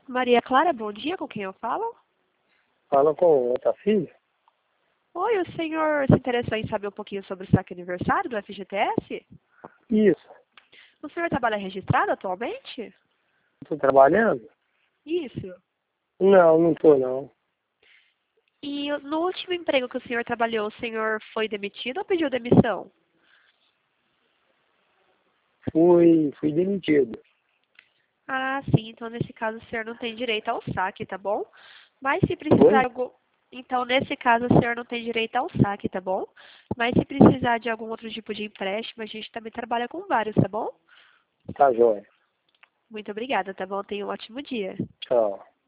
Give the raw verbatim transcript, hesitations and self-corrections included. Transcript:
Maria Clara, bom dia, com quem eu falo? Fala com outra filha? Oi, o senhor se interessou em saber um pouquinho sobre o saque aniversário do F G T S? Isso. O senhor trabalha registrado atualmente? Estou trabalhando? Isso. Não, não estou não. E no último emprego que o senhor trabalhou, o senhor foi demitido ou pediu demissão? Fui, fui demitido. Ah, sim, então nesse caso o senhor não tem direito ao saque, tá bom? Mas se precisar de Oi? algum... Então, nesse caso, o senhor não tem direito ao saque, tá bom? Mas se precisar de algum outro tipo de empréstimo, a gente também trabalha com vários, tá bom? Tá jóia. Muito obrigada, tá bom? Tenha um ótimo dia. Tchau.